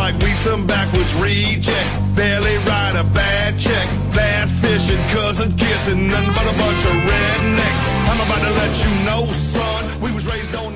like we some backwoods rejects. Barely write a bad check. Lads fishing, cousin kissing, nothing but a bunch of rednecks. I'm about to let you know, son, we was raised on